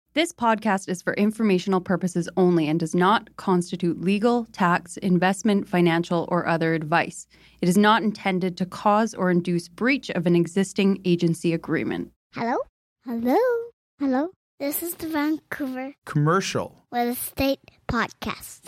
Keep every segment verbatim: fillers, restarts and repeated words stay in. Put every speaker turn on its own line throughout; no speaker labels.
This podcast is for informational purposes only and does not constitute legal, tax, investment, financial, or other advice. It is not intended to cause or induce breach of an existing agency agreement.
Hello? Hello? Hello? This is the Vancouver
Commercial
Real Estate Podcast.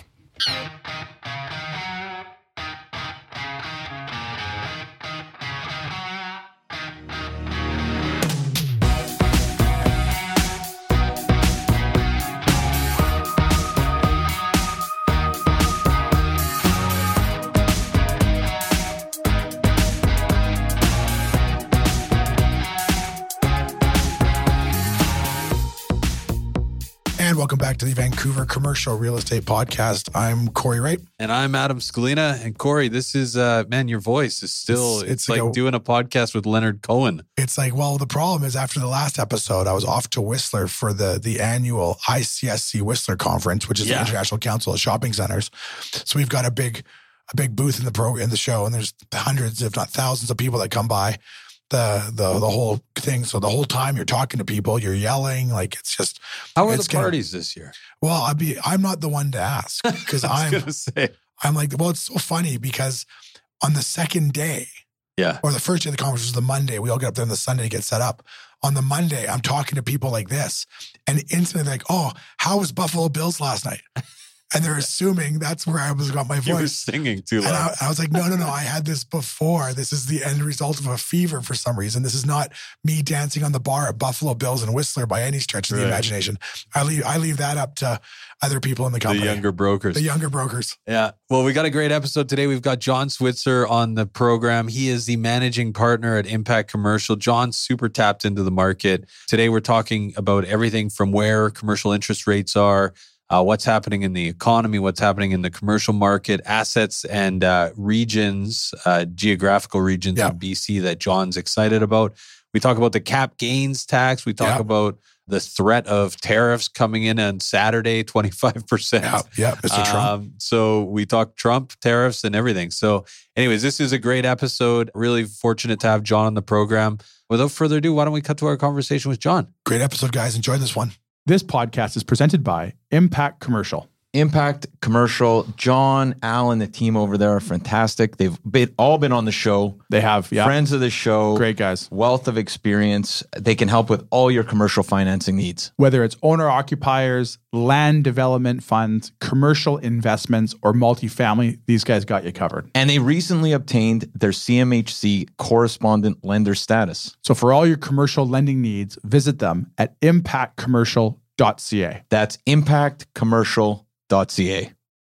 And welcome back to the Vancouver Commercial Real Estate Podcast. I'm Corey Wright.
And I'm Adam Scalina. And Corey, this is, uh, man, your voice is still, it's, it's, it's like, like a, doing a podcast with Leonard Cohen.
It's like, well, the problem is after the last episode, I was off to Whistler for the, the annual I C S C Whistler Conference, which is yeah. the International Council of Shopping Centers. So we've got a big a big booth in the pro in the show, and there's hundreds, if not thousands of people that come by. The, the the whole thing. So the whole time you're talking to people, you're yelling, like it's just.
How are
the
parties gonna, this year?
Well, I'd be. I'm not the one to ask because I'm.
Gonna say.
I'm like, well, it's so funny because on the second day,
yeah,
or the first day of the conference was the Monday. We all get up there on the Sunday to get set up. On the Monday, I'm talking to people like this, and instantly like, oh, how was Buffalo Bills last night? And they're assuming that's where I was got my voice.
You were singing too loud.
And I, I was like, no, no, no. I had this before. This is the end result of a fever for some reason. This is not me dancing on the bar at Buffalo Bills and Whistler by any stretch of the right. imagination. I leave I leave that up to other people in the company.
The younger brokers.
The younger brokers.
Yeah. Well, we got a great episode today. We've got John Switzer on the program. He is the managing partner at Impact Commercial. John's super tapped into the market. Today, we're talking about everything from where commercial interest rates are, Uh, what's happening in the economy, what's happening in the commercial market, assets and uh, regions, uh, geographical regions yeah. in B C that John's excited about. We talk about the cap gains tax. We talk yeah. about the threat of tariffs coming in on Saturday, twenty-five percent.
Yeah, yeah Mister Trump.
Um, so we talk Trump, tariffs, and everything. So anyways, this is a great episode. Really fortunate to have John on the program. Without further ado, why don't we cut to our conversation with John?
Great episode, guys. Enjoy this one.
This podcast is presented by Impact Commercial.
Impact Commercial, John, Alan, the team over there are fantastic. They've been, all been on the show.
They have, yeah.
Friends of the show.
Great guys.
Wealth of experience. They can help with all your commercial financing needs.
Whether it's owner-occupiers, land development funds, commercial investments, or multifamily, these guys got you covered.
And they recently obtained their C M H C correspondent lender status.
So for all your commercial lending needs, visit them at impact commercial dot c a.
That's impact commercial dot c a.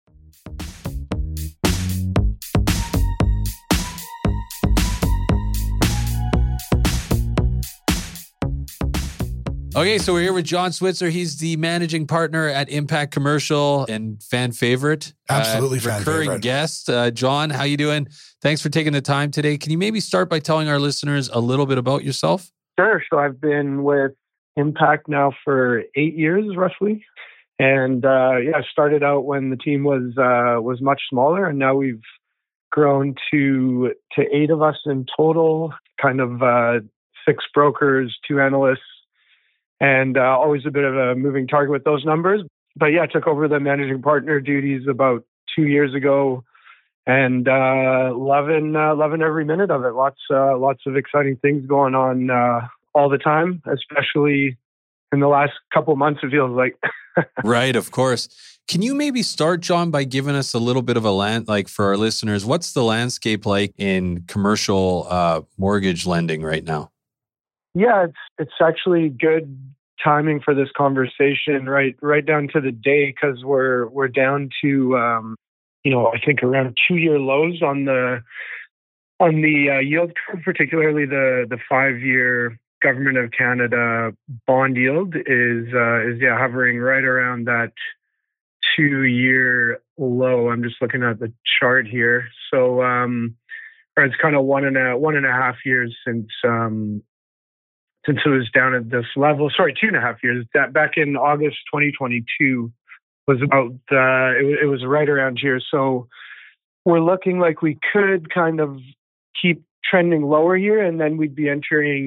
Okay, so we're here with John Switzer. He's the managing partner at Impact Commercial and fan favorite.
Absolutely
uh,
fan
recurring
favorite.
guest. Uh, John, how you doing? Thanks for taking the time today. Can you maybe start by telling our listeners a little bit about yourself?
Sure. So I've been with Impact now for eight years, roughly. And uh, yeah, I started out when the team was uh, was much smaller, and now we've grown to to eight of us in total. Kind of uh, six brokers, two analysts, and uh, always a bit of a moving target with those numbers. But yeah, I took over the managing partner duties about two years ago, and uh, loving uh, loving every minute of it. Lots uh, lots of exciting things going on uh, all the time, especially in the last couple of months. It feels like.
Right, of course. Can you maybe start, John, by giving us a little bit of a land, like for our listeners, what's the landscape like in commercial uh, mortgage lending right now?
Yeah, it's it's actually good timing for this conversation, right? Right down to the day, because we're we're down to um, you know I think around two year lows on the on the uh, yield curve, particularly the the five year. Government of Canada bond yield is uh, is yeah hovering right around that two year low. I'm just looking at the chart here. So um, it's kind of one and a one and a half years since um, since it was down at this level. Sorry, two and a half years. That back in August twenty twenty-two was about uh, it, it was right around here. So we're looking like we could kind of keep trending lower here, and then we'd be entering,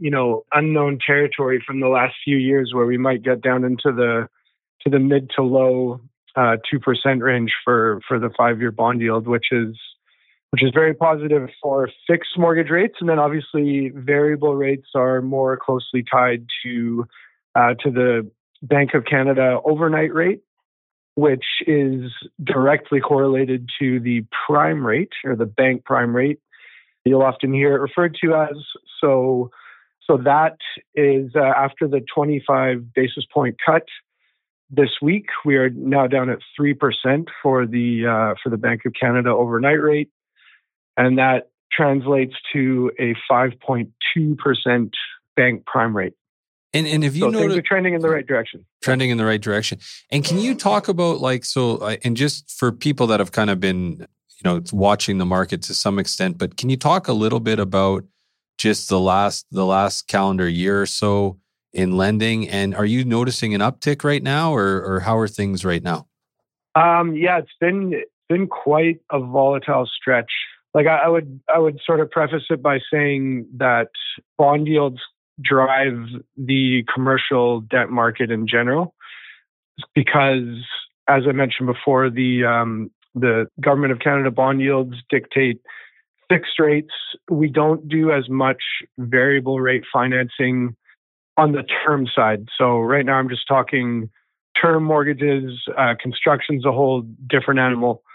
you know, unknown territory from the last few years where we might get down into the to the mid to low uh, two percent range for for the five-year bond yield, which is which is very positive for fixed mortgage rates. And then obviously variable rates are more closely tied to uh, to the Bank of Canada overnight rate, which is directly correlated to the prime rate or the bank prime rate. You'll often hear it referred to as. So, so that is uh, after the twenty-five basis point cut this week. We are now down at three percent for the uh, for the Bank of Canada overnight rate, and that translates to a five point two percent bank prime rate.
And and if you
so
know
things are trending in the right direction.
Trending in the right direction. And can you talk about like so? uh, And just for people that have kind of been, you know, watching the market to some extent, but can you talk a little bit about just the last the last calendar year or so in lending? And are you noticing an uptick right now, or or how are things right now?
Um, yeah, it's been it's been quite a volatile stretch. Like I, I would I would sort of preface it by saying that bond yields drive the commercial debt market in general, because, as I mentioned before, the um, the Government of Canada bond yields dictate fixed rates. We don't do as much variable rate financing on the term side. So right now I'm just talking term mortgages. Uh, construction's a whole different animal.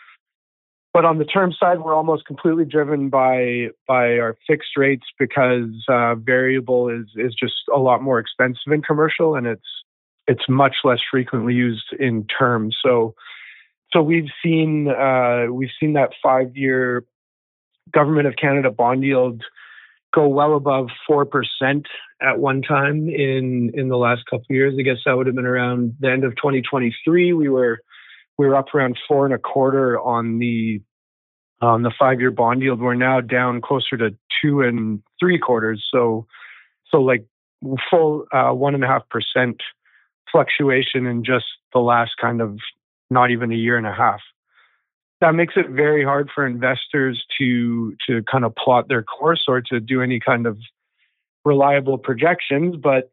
But on the term side, we're almost completely driven by by our fixed rates, because uh, variable is is just a lot more expensive in commercial, and it's it's much less frequently used in term. So so we've seen uh, we've seen that five year Government of Canada bond yield go well above four percent at one time in in the last couple of years. I guess that would have been around the end of twenty twenty-three. We were we were up around four and a quarter on the on the five-year bond yield. We're now down closer to two and three quarters. So, so like full uh, one and a half percent fluctuation in just the last kind of not even a year and a half. That makes it very hard for investors to to kind of plot their course or to do any kind of reliable projections. But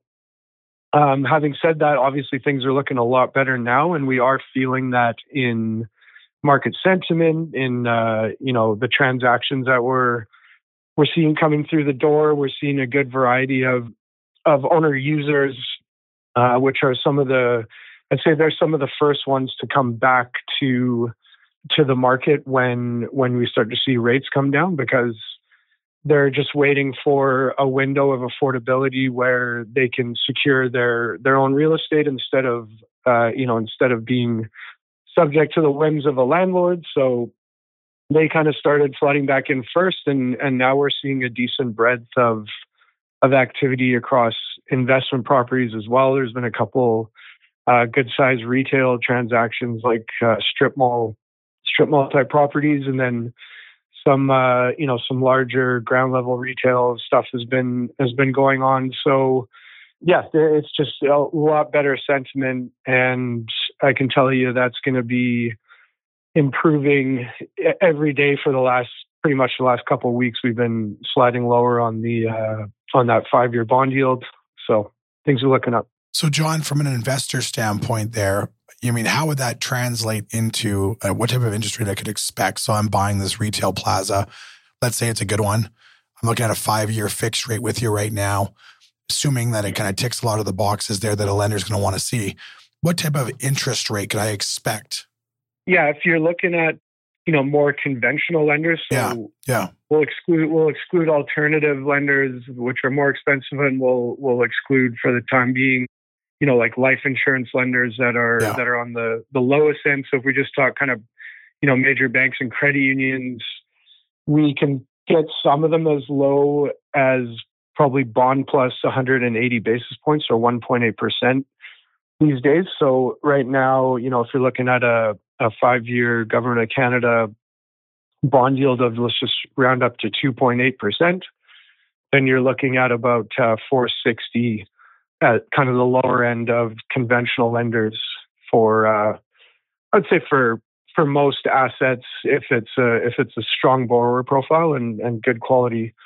um, having said that, obviously things are looking a lot better now, and we are feeling that in market sentiment, in uh, you know the transactions that we're we're seeing coming through the door. We're seeing a good variety of of owner users, uh, which are some of the I'd say they're some of the first ones to come back to to the market when when we start to see rates come down, because they're just waiting for a window of affordability where they can secure their their own real estate instead of uh, you know instead of being subject to the whims of a landlord. So they kind of started flooding back in first, and and now we're seeing a decent breadth of of activity across investment properties as well. There's been a couple uh, good sized retail transactions, like uh, strip mall strip mall type properties, and then some uh, you know some larger ground level retail stuff has been has been going on. So yeah, it's just a lot better sentiment, and I can tell you that's going to be improving every day for the last pretty much the last couple of weeks. We've been sliding lower on the uh, on that five year bond yield, so things are looking up.
So, John, from an investor standpoint, there, you mean how would that translate into uh, what type of industry I could expect? So, I'm buying this retail plaza. Let's say it's a good one. I'm looking at a five year fixed rate with you right now, assuming that it kind of ticks a lot of the boxes there that a lender's going to want to see. What type of interest rate could I expect?
Yeah, if you're looking at, you know, more conventional lenders, so
yeah, yeah.
we'll exclude we'll exclude alternative lenders, which are more expensive, and we'll we'll exclude for the time being, you know, like life insurance lenders that are
yeah.
that are on the the lowest end. So if we just talk kind of, you know, major banks and credit unions, we can get some of them as low as probably bond plus one hundred eighty basis points, or one point eight percent these days. So right now, you know, if you're looking at a, a five-year Government of Canada bond yield of, let's just round up to two point eight percent, then you're looking at about uh, four sixty at kind of the lower end of conventional lenders for, uh, I'd say for for most assets, if it's a, if it's a strong borrower profile and, and good quality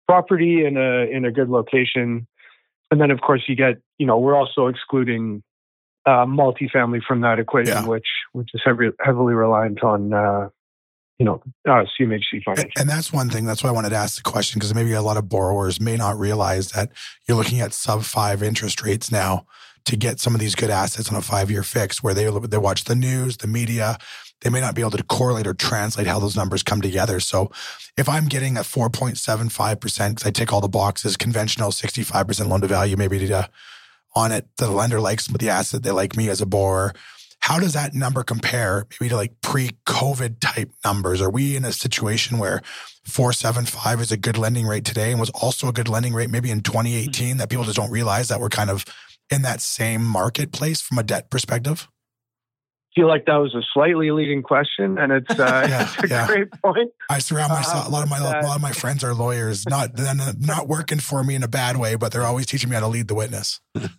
property in a in a good location. And then, of course, you get, you know, we're also excluding uh, multifamily from that equation,
Yeah.
which which is heavily, heavily reliant on, uh, you know, uh, C M H C financing.
And that's one thing. That's why I wanted to ask the question, because maybe a lot of borrowers may not realize that you're looking at sub five interest rates now to get some of these good assets on a five-year fix, where they they watch the news, the media. They may not be able to correlate or translate how those numbers come together. So if I'm getting a four point seven five percent, because I tick all the boxes, conventional sixty-five percent loan to value, maybe to, on it, the lender likes the asset, they like me as a borrower. How does that number compare maybe to like pre-COVID type numbers? Are we in a situation where four point seven five is a good lending rate today and was also a good lending rate maybe in twenty eighteen that people just don't realize that we're kind of in that same marketplace from a debt perspective?
I feel like that was a slightly leading question, and it's, uh,
Yeah,
it's a
yeah.
great point.
I surround myself.
Um,
A lot of my
uh,
a lot of my friends are lawyers. Not they're not working for me in a bad way, but they're always teaching me how to lead the witness.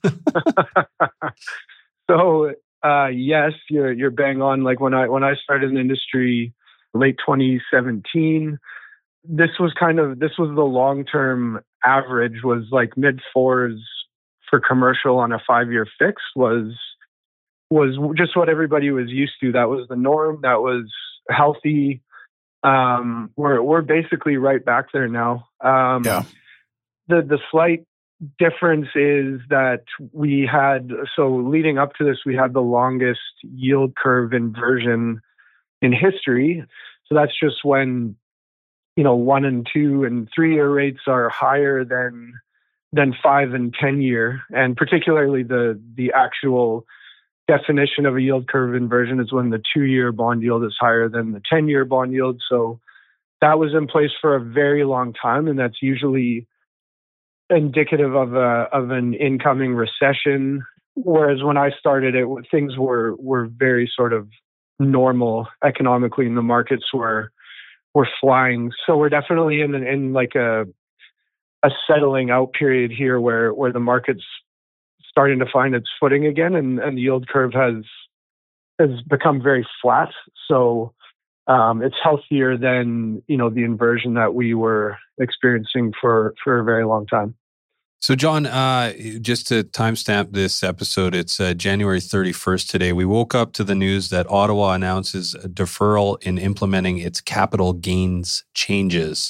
So uh, yes, you're you're bang on. Like when I when I started in the industry, late twenty seventeen, this was kind of this was the long term average, was like mid fours for commercial on a five year fix was was just what everybody was used to. That was the norm. That was healthy. Um, we're we're basically right back there now. Um,
Yeah.
The the slight difference is that we had, so leading up to this, we had the longest yield curve inversion in history. So that's just when, you know, one and two and three year rates are higher than than five and ten year, and particularly the the actual definition of a yield curve inversion is when the two-year bond yield is higher than the ten-year bond yield. So that was in place for a very long time, and that's usually indicative of a of an incoming recession. Whereas when I started it, things were were very sort of normal economically, and the markets were were flying. So we're definitely in in like a a settling out period here, where where the market's starting to find its footing again, and, and the yield curve has has become very flat. So um, it's healthier than, you know, the inversion that we were experiencing for for a very long time.
So, John, uh, just to timestamp this episode, it's uh, January thirty-first today. We woke up to the news that Ottawa announces a deferral in implementing its capital gains changes.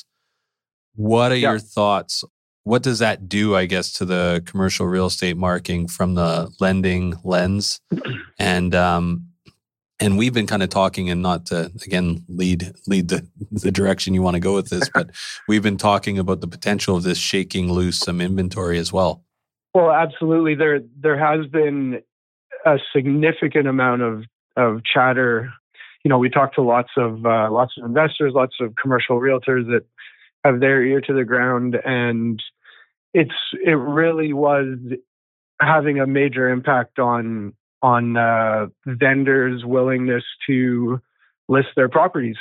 What are
Yeah.
your thoughts? What does that do, I guess, to the commercial real estate marketing from the lending lens? And um, and we've been kind of talking, and not to, again, lead lead the, the direction you want to go with this, but we've been talking about the potential of this shaking loose some inventory as well.
Well, absolutely. There there has been a significant amount of of chatter. You know, we talked to lots of uh, lots of investors, lots of commercial realtors that have their ear to the ground, and it's it really was having a major impact on on uh, vendors' willingness to list their properties.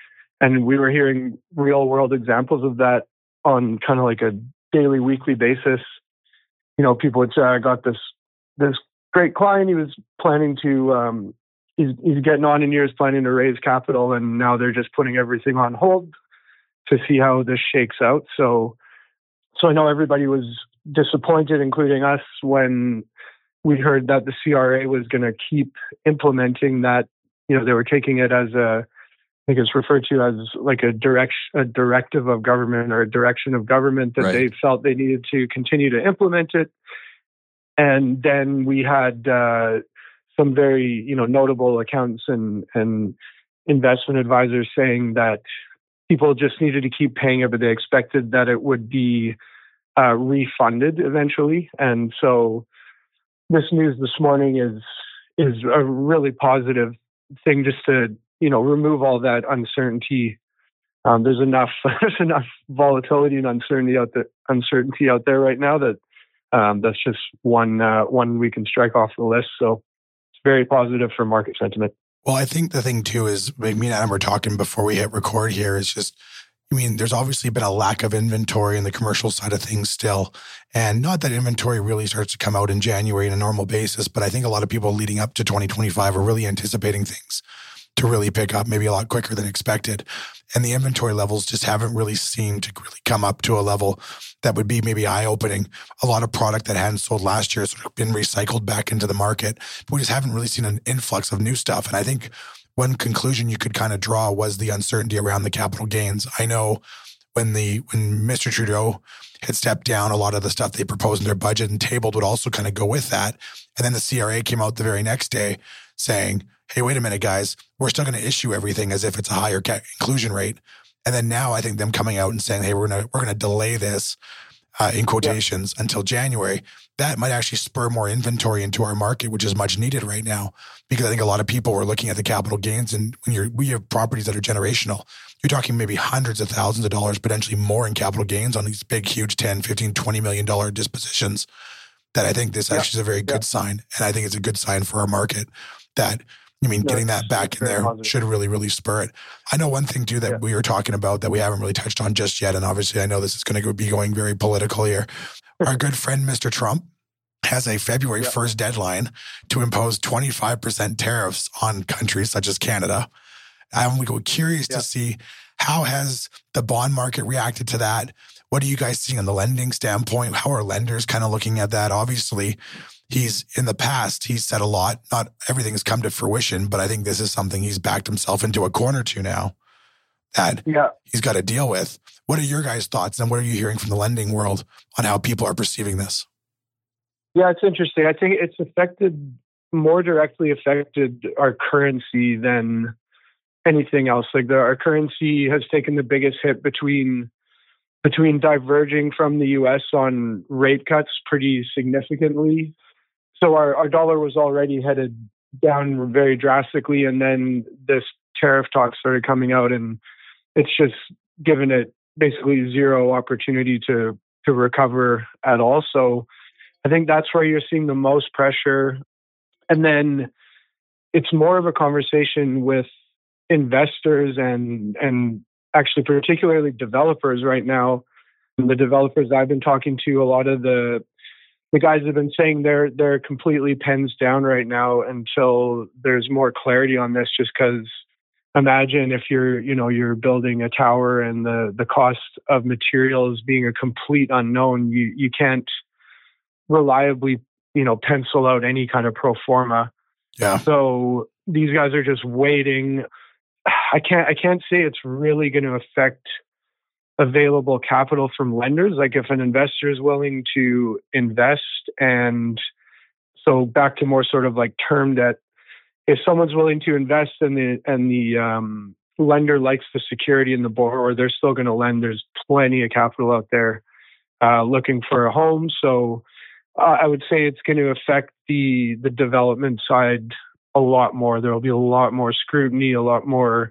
And we were hearing real world examples of that on kind of like a daily, weekly basis. You know, people would say, I got this this great client. He was planning to, um, he's, he's getting on in years planning to raise capital, and now they're just putting everything on hold to see how this shakes out. So, so I know everybody was disappointed, including us, when we heard that the C R A was going to keep implementing that. You know, they were taking it as a, I think it's referred to as like a direct, a directive of government, or a direction of government, that
Right.
they felt they needed to continue to implement it. And then we had uh, some very, you know, notable accountants and, and investment advisors saying that people just needed to keep paying it, but they expected that it would be uh, refunded eventually. And so this news this morning is is a really positive thing, just to, you know, remove all that uncertainty. Um, there's enough there's enough volatility and uncertainty out there uncertainty out there right now that um, that's just one uh, one we can strike off the list. So it's very positive for market sentiment.
Well, I think the thing too is, me and Adam were talking before we hit record here, is just, I mean, there's obviously been a lack of inventory in the commercial side of things still. And not that inventory really starts to come out in January on a normal basis, but I think a lot of people leading up to twenty twenty-five are really anticipating things to really pick up, maybe a lot quicker than expected. And the inventory levels just haven't really seemed to really come up to a level that would be maybe eye-opening. A lot of product that hadn't sold last year has sort of been recycled back into the market. But we just haven't really seen an influx of new stuff. And I think one conclusion you could kind of draw was the uncertainty around the capital gains. I know when the when Mister Trudeau had stepped down, a lot of the stuff they proposed in their budget and tabled would also kind of go with that. And then the C R A came out the very next day saying, hey, wait a minute, guys, we're still going to issue everything as if it's a higher ca- inclusion rate. And then now I think them coming out and saying, hey, we're going to we're going to delay this uh, in quotations yeah. until January. That might actually spur more inventory into our market, which is much needed right now, because I think a lot of people were looking at the capital gains. And when you're, we have properties that are generational, you're talking maybe hundreds of thousands of dollars, potentially more in capital gains on these big, huge ten, fifteen, twenty million dollars dispositions, that I think this yeah. actually is a very good yeah. sign. And I think it's a good sign for our market that, I mean, no, getting that back in there positive. should really, really spur it. I know one thing too that yeah. we were talking about that we haven't really touched on just yet. And obviously I know this is going to be going very political here. Our good friend, Mister Trump, has a February first yeah. deadline to impose twenty-five percent tariffs on countries such as Canada. I'm curious yeah. to see how has the bond market reacted to that? What are you guys seeing on the lending standpoint? How are lenders kind of looking at that? Obviously, he's in the past, he's said a lot. Not everything's come to fruition, but I think this is something he's backed himself into a corner to now that yeah. he's got to deal with. What are your guys' thoughts, and what are you hearing from the lending world on how people are perceiving this?
Yeah, it's interesting. I think it's affected, more directly affected our currency than anything else. Like the, our currency has taken the biggest hit between between diverging from the U S on rate cuts pretty significantly. So our, our dollar was already headed down very drastically, and then this tariff talk started coming out, and it's just given it basically zero opportunity to to recover at all. So I think that's where you're seeing the most pressure. And then it's more of a conversation with investors and and actually particularly developers right now. The developers I've been talking to, a lot of the the guys have been saying they're they're completely pens down right now until there's more clarity on this, just because imagine if you're, you know, you're building a tower and the the cost of materials being a complete unknown, you you can't reliably, you know, pencil out any kind of pro forma.
Yeah.
So these guys are just waiting. I can't I can't say it's really going to affect available capital from lenders. Like if an investor is willing to invest, and so back to more sort of like term debt, if someone's willing to invest and the and the um, lender likes the security in the borrower, they're still going to lend. There's plenty of capital out there uh, looking for a home. So uh, I would say it's going to affect the the development side a lot more. There will be a lot more scrutiny, a lot more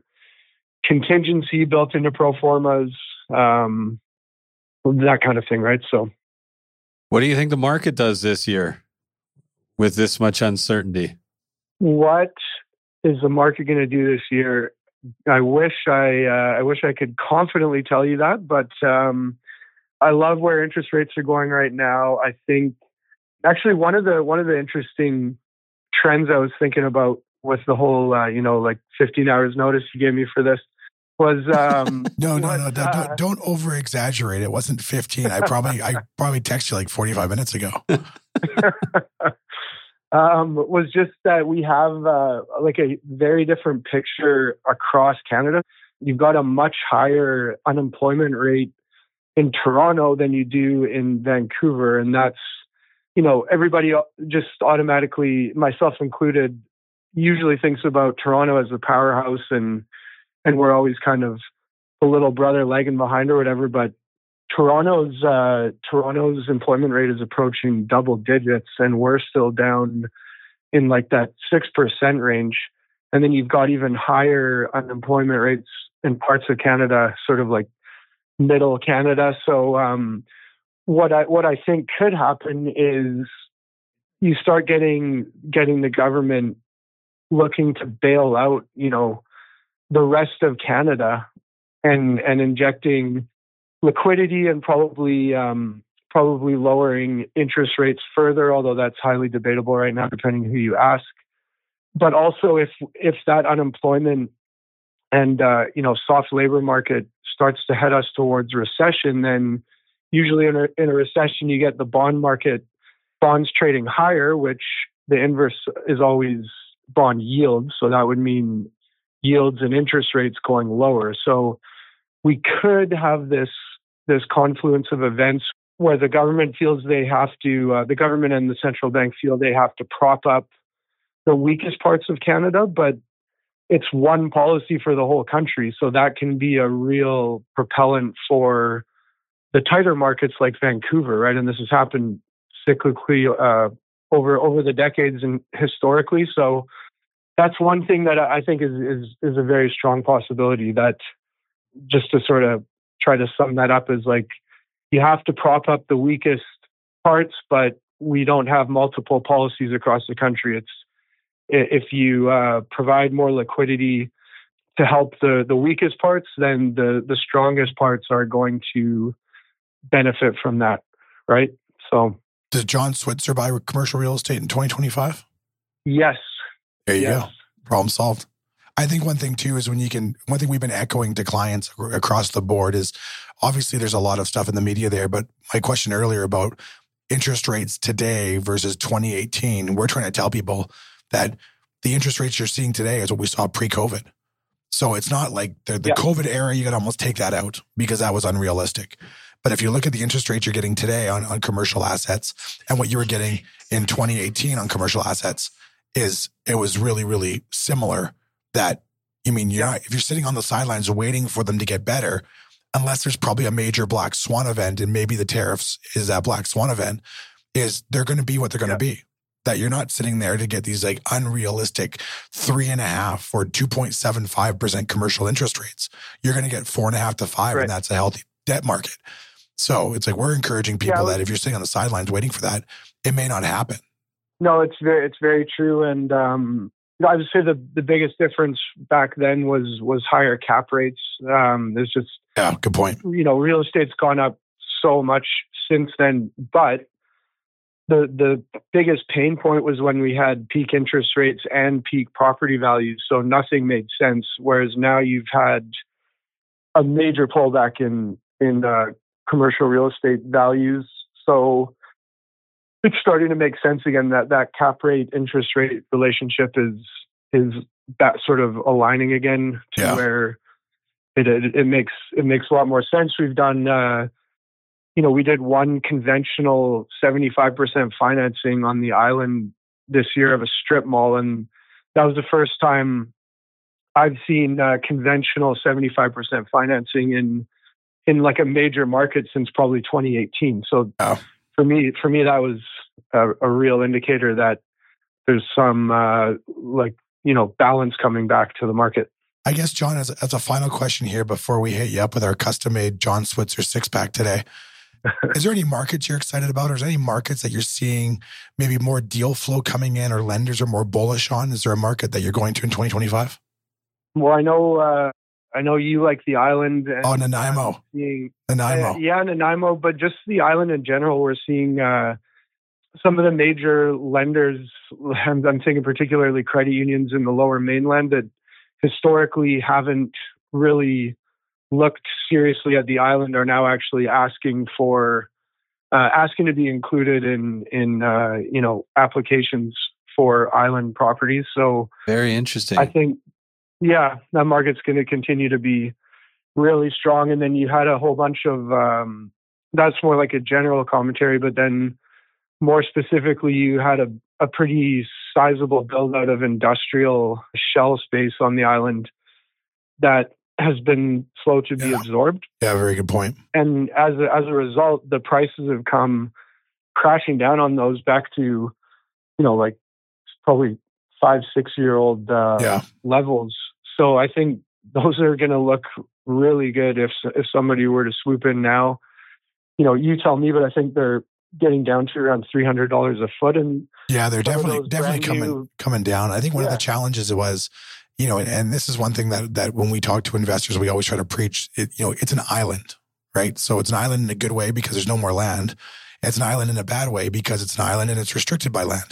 contingency built into pro formas, um, that kind of thing, right? So,
what do you think the market does this year with this much uncertainty?
What is the market going to do this year? I wish I uh, I wish I could confidently tell you that, but um, I love where interest rates are going right now. I think actually one of the one of the interesting trends I was thinking about with the whole uh, you know, like fifteen hours notice you gave me for this was um,
no no
what,
no don't,
uh,
don't over exaggerate. It wasn't fifteen. I probably I probably texted you like forty-five minutes ago. Um, was just that we have uh, like a very different picture across Canada. You've got a much higher unemployment rate in Toronto than you do in Vancouver. And that's, you know, everybody just automatically, myself included, usually thinks about Toronto as the powerhouse, and and we're always kind of the little brother lagging behind or whatever. But Toronto's uh, Toronto's employment rate is approaching double digits, and we're still down in like that six percent range. And then you've got even higher unemployment rates in parts of Canada, sort of like middle Canada. So um, what I what I think could happen is you start getting getting the government looking to bail out, you know, the rest of Canada, and and injecting liquidity and probably um, probably lowering interest rates further, although that's highly debatable right now, depending who you ask.
but also if if that unemployment and uh, you know soft labor market starts to head us towards recession, then usually in a, in a recession you get the bond market, bonds trading higher, which the inverse is always bond yields. So that would mean yields and interest rates going lower. So we could have this this confluence of events where the government feels they have to, uh, the government and the central bank feel they have to prop up the weakest parts of Canada, but it's one policy for the whole country. So that can be a real propellant for the tighter markets like Vancouver, right? And this has happened cyclically uh, over over the decades and historically. So that's one thing that I think is is is a very strong possibility. That just to sort of try to sum that up is like you have to prop up the weakest parts, but we don't have multiple policies across the country. It's if you uh, provide more liquidity to help the the weakest parts, then the the strongest parts are going to benefit from that, right? So,
does John Switzer buy commercial real estate in twenty twenty-five?
Yes.
There you
yes.
go. Problem solved. I think one thing too is when you can, one thing we've been echoing to clients across the board is obviously there's a lot of stuff in the media there, but my question earlier about interest rates today versus twenty eighteen, we're trying to tell people that the interest rates you're seeing today is what we saw pre-COVID. So it's not like the, the yeah. COVID era, you got to almost take that out because that was unrealistic. But if you look at the interest rates you're getting today on, on commercial assets and what you were getting in twenty eighteen on commercial assets, is it was really, really similar. That, you mean, you're not, if you're sitting on the sidelines waiting for them to get better, unless there's probably a major black swan event, and maybe the tariffs is that black swan event, is they're going to be what they're going to yeah. be. That you're not sitting there to get these like unrealistic three and a half or two point seven five percent commercial interest rates. You're going to get four and a half to five, right. and that's a healthy debt market. So it's like we're encouraging people yeah, that if you're sitting on the sidelines waiting for that, it may not happen.
No, it's very, it's very true. And um, I would say the, the biggest difference back then was was higher cap rates. Um, there's just
yeah, good point.
You know, real estate's gone up so much since then, but the the biggest pain point was when we had peak interest rates and peak property values. So nothing made sense. Whereas now you've had a major pullback in in uh, commercial real estate values. So it's starting to make sense again that that cap rate interest rate relationship is is that sort of aligning again to yeah. where it, it it makes it makes a lot more sense. We've done uh, you know we did one conventional seventy-five percent financing on the island this year of a strip mall, and that was the first time I've seen uh, conventional seventy-five percent financing in in like a major market since probably twenty eighteen. So. Oh. For me, for me, that was a, a real indicator that there's some uh, like you know balance coming back to the market.
I guess, John, as, as a final question here before we hit you up with our custom-made John Switzer six-pack today, is there any markets you're excited about, or is there any markets that you're seeing maybe more deal flow coming in, or lenders are more bullish on? Is there a market that you're going to in twenty twenty-five?
Well, I know. Uh, I know you like the island. And,
oh, Nanaimo.
Seeing,
Nanaimo.
Uh, yeah, Nanaimo, but just the island in general, we're seeing uh, some of the major lenders, I'm, I'm thinking particularly credit unions in the lower mainland that historically haven't really looked seriously at the island, are now actually asking for, uh, asking to be included in, in uh, you know, applications for island properties. So
very interesting.
I think, yeah, that market's going to continue to be really strong. And then you had a whole bunch of, um, that's more like a general commentary, but then more specifically, you had a, a pretty sizable build out of industrial shell space on the island that has been slow to be
yeah.
absorbed.
Yeah, very good point.
And as a, as a result, the prices have come crashing down on those back to, you know, like probably five, six year old uh,
yeah.
levels. So I think those are going to look really good if if somebody were to swoop in now. You know, you tell me, but I think they're getting down to around three hundred dollars a foot. And
yeah, they're definitely definitely coming new, coming down. I think one yeah. of the challenges was, you know, and, and this is one thing that that when we talk to investors, we always try to preach. It, you know, it's an island, right? So it's an island in a good way because there's no more land. It's an island in a bad way because it's an island and it's restricted by land.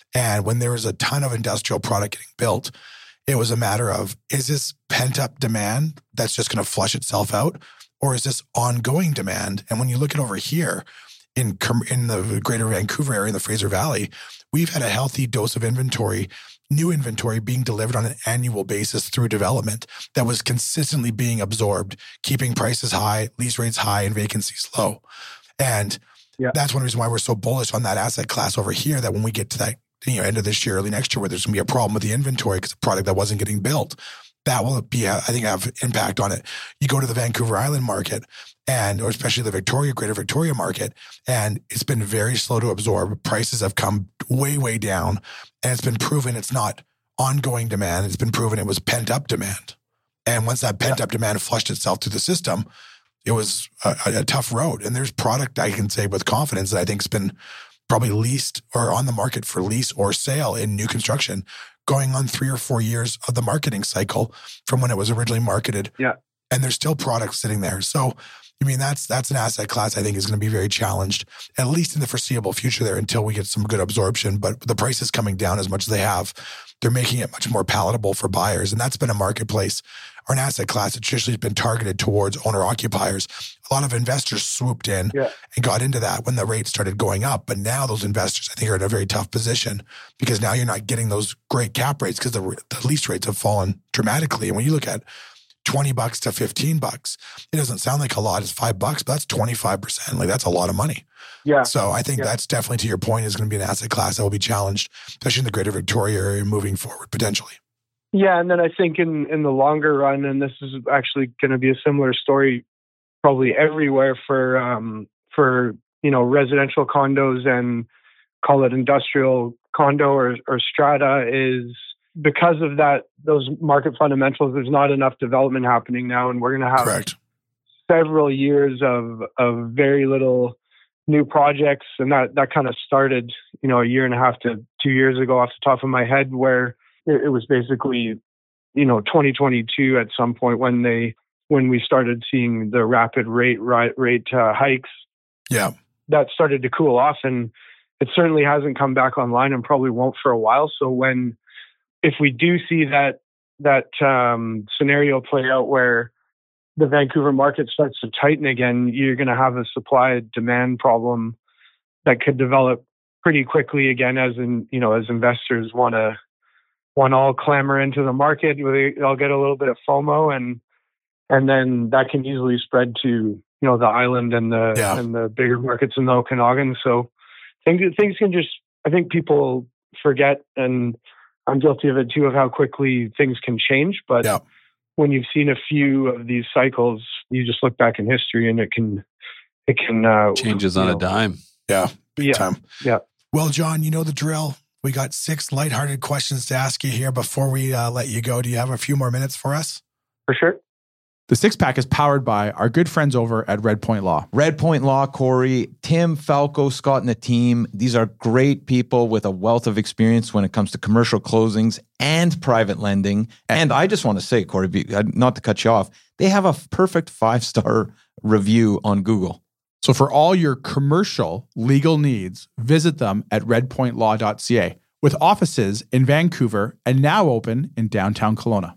And when there was a ton of industrial product getting built, it was a matter of, is this pent-up demand that's just going to flush itself out? Or is this ongoing demand? And when you look at over here in, in the greater Vancouver area, in the Fraser Valley, we've had a healthy dose of inventory, new inventory being delivered on an annual basis through development that was consistently being absorbed, keeping prices high, lease rates high, and vacancies low. And yeah. that's one reason why we're so bullish on that asset class over here, that when we get to that you know, end of this year, early next year, where there's going to be a problem with the inventory because the product that wasn't getting built, that will be, I think, have impact on it. You go to the Vancouver Island market, and or especially the Victoria, Greater Victoria market, and it's been very slow to absorb. Prices have come way, way down, and it's been proven it's not ongoing demand. It's been proven it was pent up demand. And once that pent up yeah. demand flushed itself through the system, it was a, a tough road. And there's product I can say with confidence that I think has been probably leased or on the market for lease or sale in new construction, going on three or four years of the marketing cycle from when it was originally marketed.
Yeah.
And there's still products sitting there. So, I mean, that's that's an asset class I think is going to be very challenged, at least in the foreseeable future there, until we get some good absorption. But the prices coming down as much as they have, they're making it much more palatable for buyers. And that's been a marketplace or an asset class that traditionally has been targeted towards owner-occupiers. A lot of investors swooped in yeah. and got into that when the rates started going up. But now those investors, I think, are in a very tough position because now you're not getting those great cap rates because the, the lease rates have fallen dramatically. And when you look at twenty bucks to fifteen bucks, it doesn't sound like a lot. It's five bucks, but that's twenty-five percent. Like that's a lot of money.
Yeah.
So I think
yeah.
that's definitely, to your point, is going to be an asset class that will be challenged, especially in the Greater Victoria area moving forward potentially.
Yeah. And then I think in, in the longer run, and this is actually going to be a similar story probably everywhere for, um, for, you know, residential condos and call it industrial condo or, or strata, is because of that, those market fundamentals, there's not enough development happening now. And we're going to have
Correct.
several years of, of very little new projects. And that, that kind of started, you know, a year and a half to two years ago off the top of my head, where it, it was basically, you know, twenty twenty-two at some point when they, when we started seeing the rapid rate, rate, rate uh, hikes.
Yeah.
That started to cool off, and it certainly hasn't come back online and probably won't for a while. So when, if we do see that that um, scenario play out where the Vancouver market starts to tighten again, you're going to have a supply-demand problem that could develop pretty quickly again. As in, you know, as investors want to want all clamor into the market, they'll get a little bit of FOMO, and and then that can easily spread to, you know, the island and the yeah. and the bigger markets in the Okanagan. So things things can just, I think people forget, and I'm guilty of it too, of how quickly things can change. But yeah. when you've seen a few of these cycles, you just look back in history and it can, it can uh,
changes on know. a dime.
Yeah. Big
yeah.
time.
Yeah.
Well, John, you know the drill. We got six lighthearted questions to ask you here before we uh, let you go. Do you have a few more minutes for us?
For sure.
The Six Pack is powered by our good friends over at Red Point Law.
Red Point Law, Corey, Tim, Falco, Scott, and the team. These are great people with a wealth of experience when it comes to commercial closings and private lending. And I just want to say, Corey, not to cut you off, they have a perfect five-star review on Google.
So for all your commercial legal needs, visit them at red point law dot c a, with offices in Vancouver and now open in downtown Kelowna.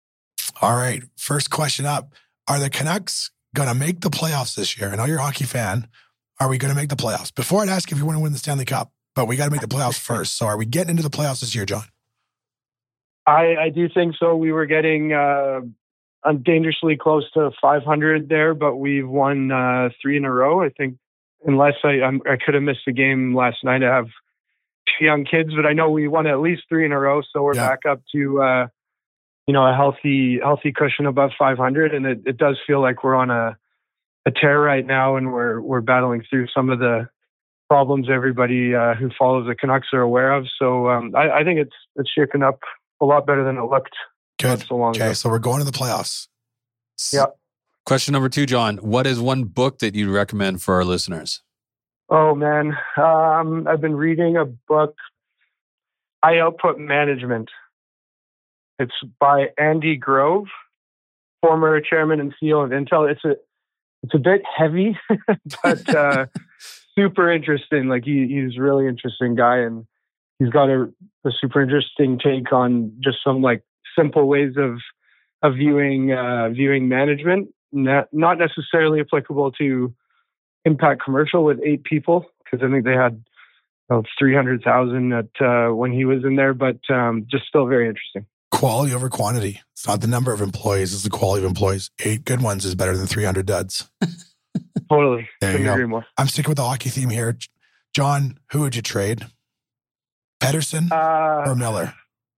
All right. First question up. Are the Canucks going to make the playoffs this year? I know you're a hockey fan. Are we going to make the playoffs? Before I'd ask if you want to win the Stanley Cup, but we got to make the playoffs first. So are we getting into the playoffs this year, John?
I, I do think so. We were getting uh, dangerously close to five hundred there, but we've won uh, three in a row. I think, unless I I'm, I could have missed a game last night. I have two young kids, but I know we won at least three in a row. So we're yeah. back up to uh, you know, a healthy, healthy cushion above five hundred. And it, it does feel like we're on a, a tear right now, and we're, we're battling through some of the problems everybody uh, who follows the Canucks are aware of. So um, I, I think it's, it's shaping up a lot better than it looked.
Good.
So long
okay.
ago.
So we're going to the playoffs.
Yeah.
Question number two, John. What is one book that you'd recommend for our listeners?
Oh man. Um, I've been reading a book, High Output Management. It's by Andy Grove, former chairman and C E O of Intel. It's a it's a bit heavy, but uh, super interesting. Like he, he's a really interesting guy, and he's got a, a super interesting take on just some like simple ways of of viewing uh, viewing management, not not necessarily applicable to Impact Commercial with eight people, because I think they had oh, three hundred thousand at uh, when he was in there, but um, just still very interesting.
Quality over quantity. It's not the number of employees, it's the quality of employees. Eight good ones is better than three hundred duds.
Totally.
There you
Couldn't
go.
agree more.
I'm sticking with the hockey theme here. John, who would you trade? Pedersen
Uh,
or Miller?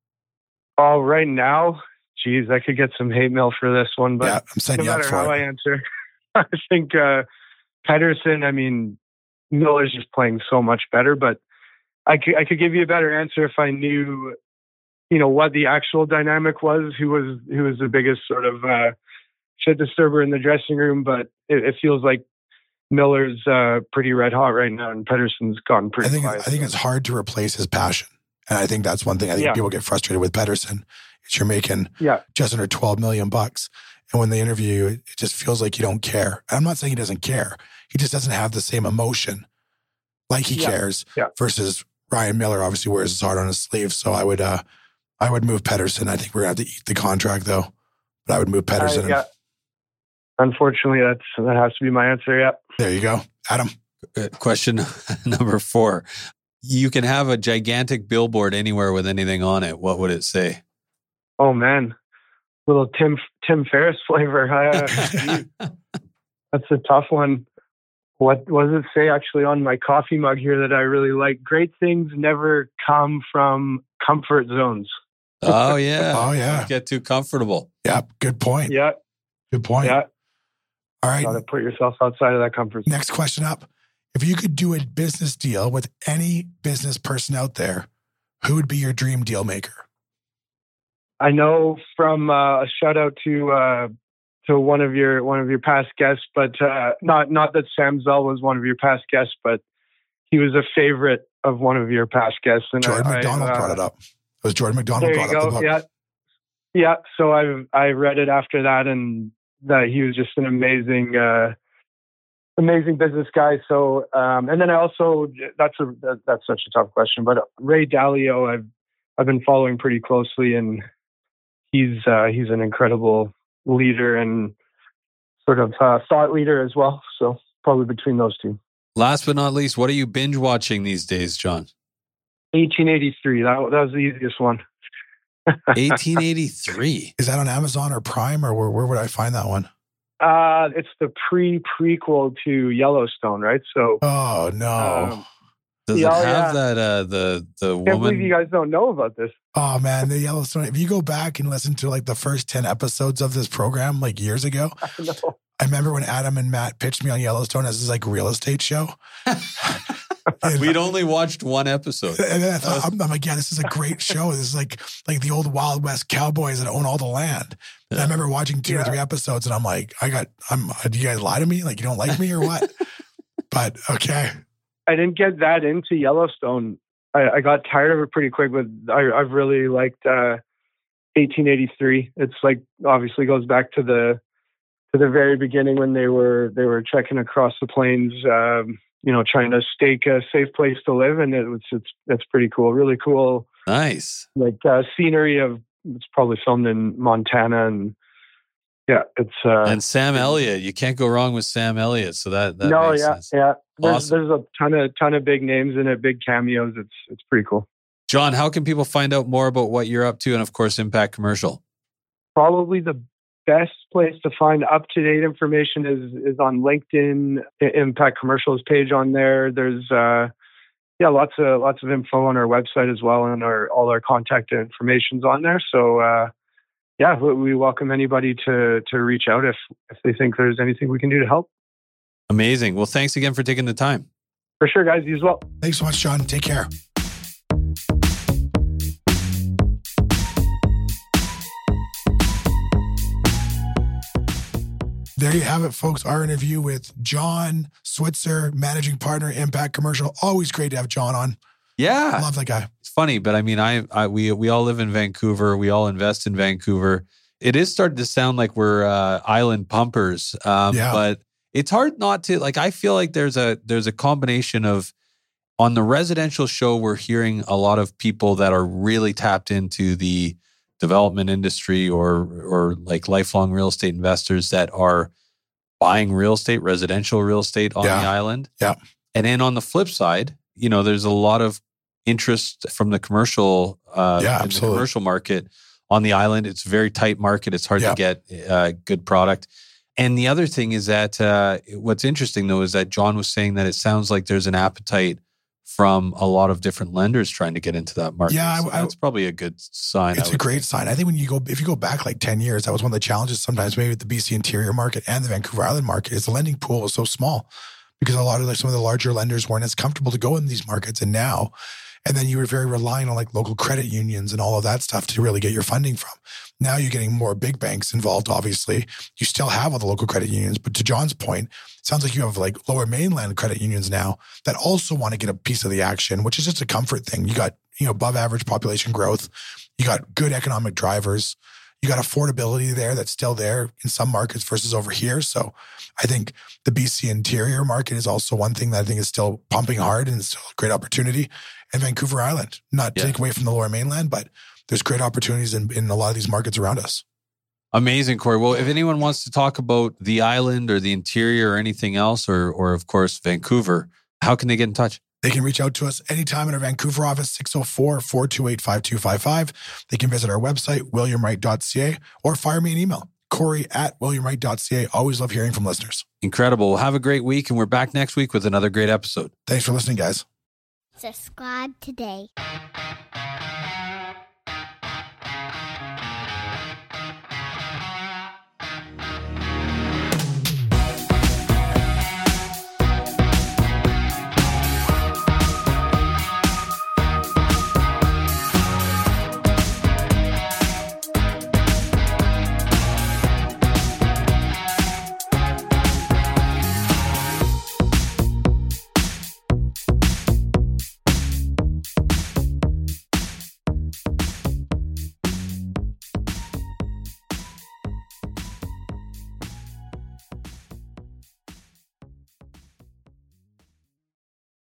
oh, right now, geez, I could get some hate mail for this one, but
Yeah, I'm
no
setting you up
matter
for
how I
it.
answer, I think uh, Pedersen, I mean, Miller's just playing so much better, but I could, I could give you a better answer if I knew, you know, what the actual dynamic was, who was who was the biggest sort of uh, shit disturber in the dressing room, but it, it feels like Miller's uh, pretty red hot right now, and Pedersen's gotten pretty
I think
quiet.
I think it's hard to replace his passion. And I think that's one thing I think
Yeah.
people get frustrated with Pedersen. Is you're making
Yeah.
just under twelve million bucks. And when they interview you, it just feels like you don't care. I'm not saying he doesn't care. He just doesn't have the same emotion like he
Yeah.
cares
Yeah.
versus Ryan Miller obviously wears his heart on his sleeve. So I would uh I would move Pedersen. I think we're gonna have to eat the contract though. But I would move Pedersen.
Uh, yeah. Unfortunately, that's that has to be my answer. Yeah.
There you go. Adam.
Uh, Question number four. You can have a gigantic billboard anywhere with anything on it. What would it say?
Oh man, little Tim Tim Ferriss flavor. Uh, that's a tough one. What, what does it say actually on my coffee mug here that I really like? Great things never come from comfort zones.
Oh, yeah.
Oh, yeah.
Don't get too comfortable.
Yep. Good point.
Yeah,
Good point.
yeah.
All right.
Got to put yourself outside of that comfort zone.
Next question up. If you could do a business deal with any business person out there, who would be your dream deal maker?
I know from uh, a shout out to uh, to one of your one of your past guests, but uh, not not that Sam Zell was one of your past guests, but he was a favorite of one of your past guests. And
Jordan
I,
McDonald
I, uh,
brought it up. It was Jordan McDonald
There
brought
you
up the
go.
book.
Yeah, yeah. So I I read it after that, and that he was just an amazing, uh, amazing business guy. So, um, and then I also that's a that, that's such a tough question, but Ray Dalio, I've I've been following pretty closely, and he's uh, he's an incredible leader and sort of uh, thought leader as well. So probably between those two.
Last but not least, what are you binge watching these days, John?
eighteen eighty-three. That that was the easiest one.
eighteen eighty-three.
Is that on Amazon or Prime, or where, where would I find that one?
Uh, it's the pre prequel to Yellowstone, right? So.
Oh, no.
Um,
Does
Yeah,
it have
yeah.
that, uh, the, the
Can't believe
woman?
you guys don't know about this.
Oh, man. The Yellowstone. If you go back and listen to like the first ten episodes of this program, like years ago,
I know.
I remember when Adam and Matt pitched me on Yellowstone as this like real estate show. And-
We'd only watched one episode.
And then I thought, I'm, I'm like, yeah, this is a great show. This is like like the old Wild West cowboys that own all the land. And I remember watching two or
Yeah.
three episodes, and I'm like, I got, I'm. Do you guys lie to me? Like, you don't like me or what? But okay,
I didn't get that into Yellowstone. I, I got tired of it pretty quick, but I, I've really liked uh, eighteen eighty-three. It's like obviously goes back to the to the very beginning when they were they were trekking across the plains, um, you know, trying to stake a safe place to live, and it was it's it's pretty cool, really cool,
Nice.
like uh, scenery of. It's probably filmed in Montana, and yeah, it's uh,
And Sam Elliott. You can't go wrong with Sam Elliott. So that, that
no,
makes
yeah,
sense.
yeah. There's,
Awesome.
there's a ton of ton of big names in it, big cameos. It's it's pretty cool.
John, how can people find out more about what you're up to? And of course, Impact Commercial.
Probably the best place to find up to date information is is on LinkedIn. I- Impact Commercials page on there. There's uh, yeah, lots of lots of info on our website as well, and our all our contact information's on there. So uh, yeah, we, we welcome anybody to to reach out if if they think there's anything we can do to help.
Amazing. Well, thanks again for taking the time.
For sure, guys. You as well.
thanks so much, John. Take care. There you have it, folks. Our interview with John Switzer, managing partner, Impact Commercial. Always great to have John on.
Yeah.
Love that guy.
It's funny, but I mean, I, I we we all live in Vancouver. We all invest in Vancouver. It is starting to sound like we're uh, island pumpers, um,
Yeah.
but it's hard not to. Like, I feel like there's a there's a combination of On the residential show, we're hearing a lot of people that are really tapped into the development industry or or like lifelong real estate investors that are buying real estate, residential real estate on
Yeah.
the island.
Yeah.
And then on the flip side, you know, there's a lot of interest from the commercial, uh,
Yeah,
in the
absolutely.
commercial market on the island. It's a very tight market. It's hard
Yeah.
to get uh, good product. And the other thing is that uh, what's interesting though is that John was saying that it sounds like there's an appetite from a lot of different lenders trying to get into that market.
Yeah, I-
So
I-
that's probably a good sign. I
It's a
would
great
think.
sign. I think when you go, if you go back like ten years, that was one of the challenges sometimes maybe with the B C interior market and the Vancouver Island market is the lending pool was so small because a lot of like some of the larger lenders weren't as comfortable to go in these markets. And now, and then you were very reliant on like local credit unions and all of that stuff to really get your funding from. Now you're getting more big banks involved, obviously. You still have all the local credit unions, but to John's point, it sounds like you have like lower mainland credit unions now that also want to get a piece of the action, which is just a comfort thing. You got, you know, above average population growth. You got good economic drivers. You got affordability there that's still there in some markets versus over here. So I think the B C interior market is also one thing that I think is still pumping hard and it's still a great opportunity. And Vancouver Island, not
Yeah.
take away from the lower mainland, but there's great opportunities in, in a lot of these markets around us.
Amazing, Corey. Well, if anyone wants to talk about the island or the interior or anything else, or or of course Vancouver, how can they get in touch?
They can reach out to us anytime at our Vancouver office, six oh four, four two eight, five two five five. They can visit our website, william wright dot c a, or fire me an email, Corey at william wright dot c a. Always love hearing from listeners.
Incredible. Have a great week, and we're back next week with another great episode.
Thanks for listening, guys.
Subscribe today.